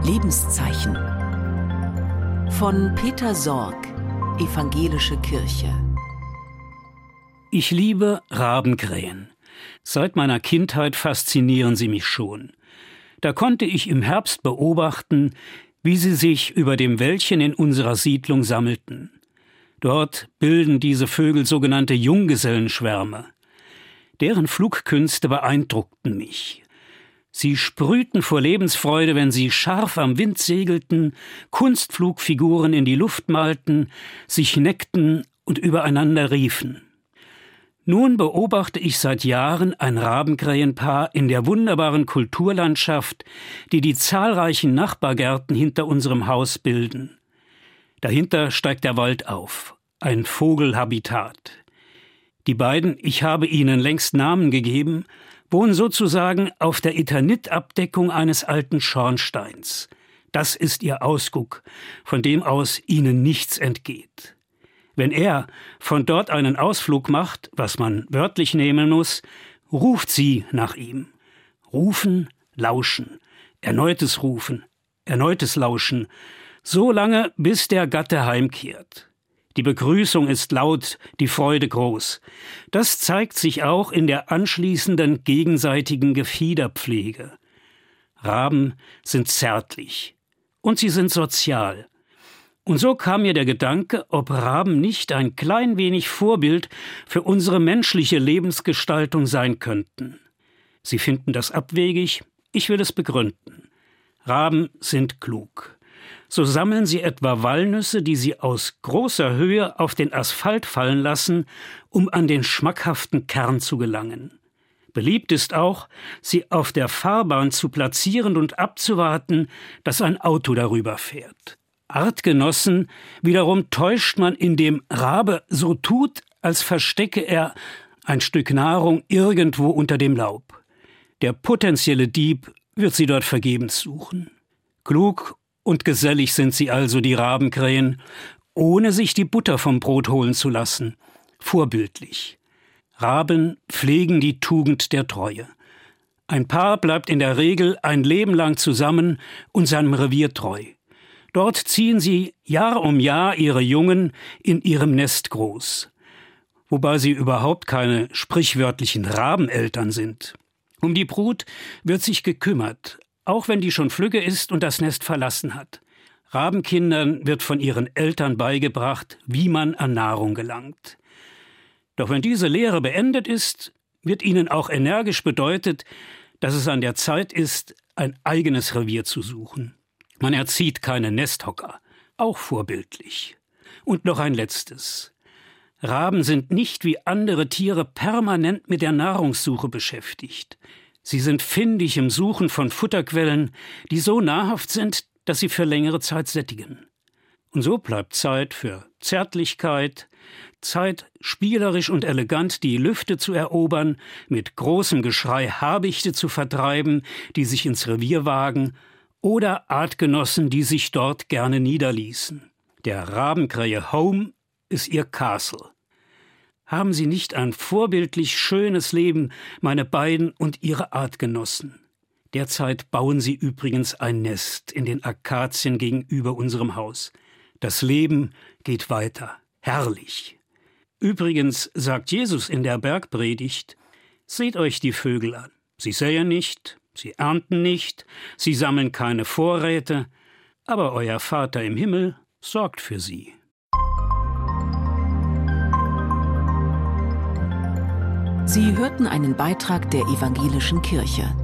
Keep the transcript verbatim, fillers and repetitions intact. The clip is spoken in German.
Lebenszeichen von Peter Sorg, Evangelische Kirche. Ich liebe Rabenkrähen. Seit meiner Kindheit faszinieren sie mich schon. Da konnte ich im Herbst beobachten, wie sie sich über dem Wäldchen in unserer Siedlung sammelten. Dort bilden diese Vögel sogenannte Junggesellenschwärme. Deren Flugkünste beeindruckten mich. Sie sprühten vor Lebensfreude, wenn sie scharf am Wind segelten, Kunstflugfiguren in die Luft malten, sich neckten und übereinander riefen. Nun beobachte ich seit Jahren ein Rabenkrähenpaar in der wunderbaren Kulturlandschaft, die die zahlreichen Nachbargärten hinter unserem Haus bilden. Dahinter steigt der Wald auf, ein Vogelhabitat. Die beiden, ich habe ihnen längst Namen gegeben, wohnen sozusagen auf der Eternit-Abdeckung eines alten Schornsteins. Das ist ihr Ausguck, von dem aus ihnen nichts entgeht. Wenn er von dort einen Ausflug macht, was man wörtlich nehmen muss, ruft sie nach ihm. Rufen, lauschen, erneutes Rufen, erneutes Lauschen, so lange, bis der Gatte heimkehrt. Die Begrüßung ist laut, die Freude groß. Das zeigt sich auch in der anschließenden gegenseitigen Gefiederpflege. Raben sind zärtlich und sie sind sozial. Und so kam mir der Gedanke, ob Raben nicht ein klein wenig Vorbild für unsere menschliche Lebensgestaltung sein könnten. Sie finden das abwegig, ich will es begründen. Raben sind klug. So sammeln sie etwa Walnüsse, die sie aus großer Höhe auf den Asphalt fallen lassen, um an den schmackhaften Kern zu gelangen. Beliebt ist auch, sie auf der Fahrbahn zu platzieren und abzuwarten, dass ein Auto darüber fährt. Artgenossen wiederum täuscht man, indem Rabe so tut, als verstecke er ein Stück Nahrung irgendwo unter dem Laub. Der potenzielle Dieb wird sie dort vergebens suchen. Klug und gesellig sind sie also, die Rabenkrähen, ohne sich die Butter vom Brot holen zu lassen. Vorbildlich. Raben pflegen die Tugend der Treue. Ein Paar bleibt in der Regel ein Leben lang zusammen und seinem Revier treu. Dort ziehen sie Jahr um Jahr ihre Jungen in ihrem Nest groß. Wobei sie überhaupt keine sprichwörtlichen Rabeneltern sind. Um die Brut wird sich gekümmert, auch wenn die schon flügge ist und das Nest verlassen hat. Rabenkindern wird von ihren Eltern beigebracht, wie man an Nahrung gelangt. Doch wenn diese Lehre beendet ist, wird ihnen auch energisch bedeutet, dass es an der Zeit ist, ein eigenes Revier zu suchen. Man erzieht keine Nesthocker, auch vorbildlich. Und noch ein letztes. Raben sind nicht wie andere Tiere permanent mit der Nahrungssuche beschäftigt. Sie sind findig im Suchen von Futterquellen, die so nahrhaft sind, dass sie für längere Zeit sättigen. Und so bleibt Zeit für Zärtlichkeit, Zeit, spielerisch und elegant die Lüfte zu erobern, mit großem Geschrei Habichte zu vertreiben, die sich ins Revier wagen, oder Artgenossen, die sich dort gerne niederließen. Der Rabenkrähe Home ist ihr Castle. Haben Sie nicht ein vorbildlich schönes Leben, meine beiden und ihre Artgenossen? Derzeit bauen sie übrigens ein Nest in den Akazien gegenüber unserem Haus. Das Leben geht weiter. Herrlich. Übrigens sagt Jesus in der Bergpredigt: Seht euch die Vögel an. Sie säen nicht, sie ernten nicht, sie sammeln keine Vorräte, aber euer Vater im Himmel sorgt für sie. Sie hörten einen Beitrag der Evangelischen Kirche.